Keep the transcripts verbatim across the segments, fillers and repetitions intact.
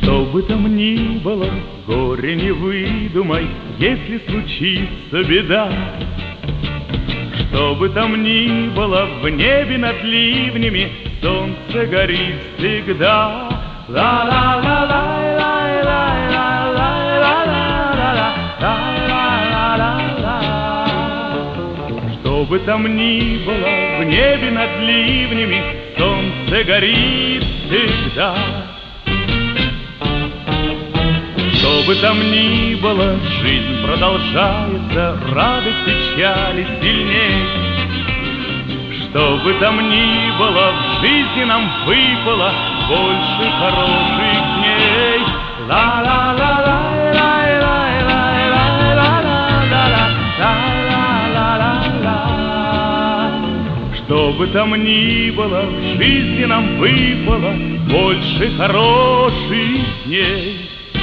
Что бы там ни было, горе не выдумай, если случится беда. Что бы там ни было, в небе над ливнями солнце горит всегда. Что бы там ни было, в небе над ливнями солнце горит всегда. Что бы там ни было, жизнь продолжается, радость печали сильней. Что бы там ни было, в жизни нам выпало больше хороших дней. Ла-ла-ла-ла-ла-ла-ла-ла-ла-ла-ла. Что бы там ни было, в жизни нам выпало больше хороших дней.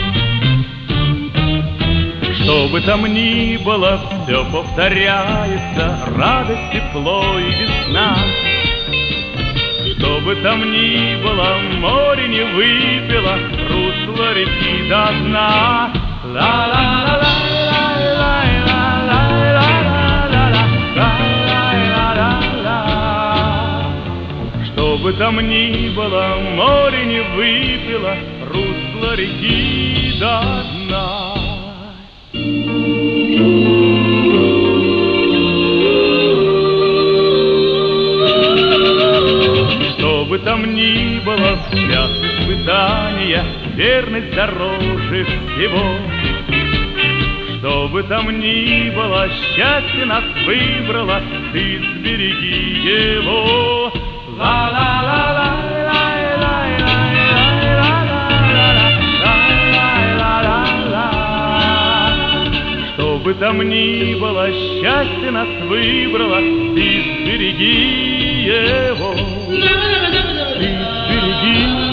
Что бы там ни было, все повторяется, радость, тепло и весна. Что бы там ни было, море не выпило русло реки до дна. Ла-ла-ла-ла-ла-ла-ла-ла-ла-ла-ла. Что бы там ни было, море не выпило русло реки до дна. Что бы там ни было, в час испытания верность дороже всего. Что бы там ни было, счастье нас выбрало, ты сбереги его. Что бы там ни было, счастье нас выбрало, ты сбереги его. Ты сбереги